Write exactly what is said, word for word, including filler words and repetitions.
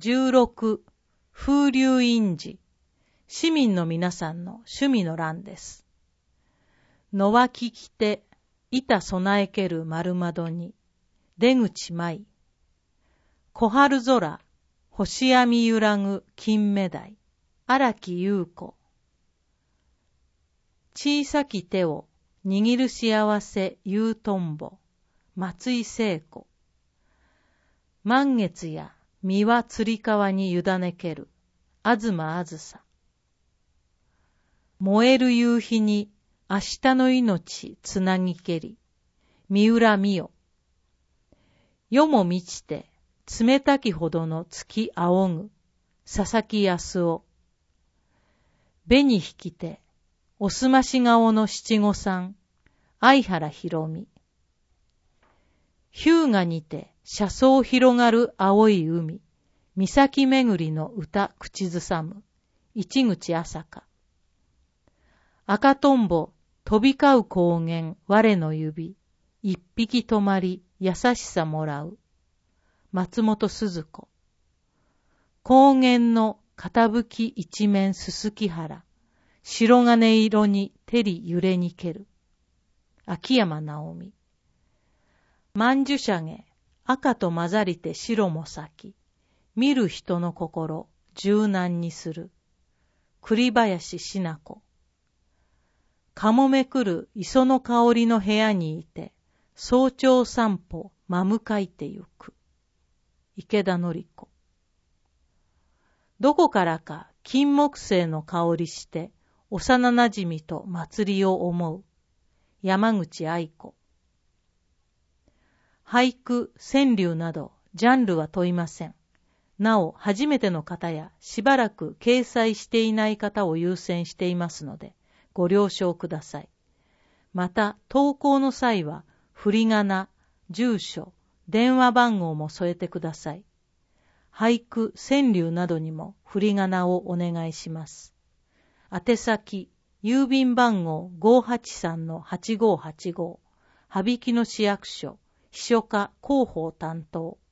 じゅうろく、風流印字、市民の皆さんの趣味の欄です。野脇着て、板備えける丸窓に、出口舞。小春空、星闇揺らぐ金目鯛、荒木優子。小さき手を握る幸せゆうとんぼ、松井聖子。満月や実はつり革に委ねける、東あずさ。燃える夕日に明日の命つなぎけり、三浦美代。夜も満ちて冷たきほどの月仰ぐ、佐々木康夫。紅引きて、おすまし顔の七五三、相原博美。日向にて車窓広がる青い海、岬巡りの歌口ずさむ、市口朝香。赤とんぼ飛び交う高原我の指、一匹止まり優しさもらう、松本鈴子。高原の傾き一面すすき原、白金色に照り揺れにける、秋山直美。曼珠沙華、赤と混ざりて白も咲き、見る人の心柔軟にする、栗林しな子。かもめくる磯の香りの部屋にいて、早朝散歩まむかいてゆく、池田典子。どこからか金木犀の香りして、幼なじみと祭りを思う、山口愛子。俳句、川柳などジャンルは問いません。なお、初めての方やしばらく掲載していない方を優先していますので、ご了承ください。また、投稿の際は、振り仮名、住所、電話番号も添えてください。俳句、川柳などにも振り仮名をお願いします。宛先、郵便番号 ごーはちさんのはちごーはちご、羽曳野市役所、秘書課広報担当。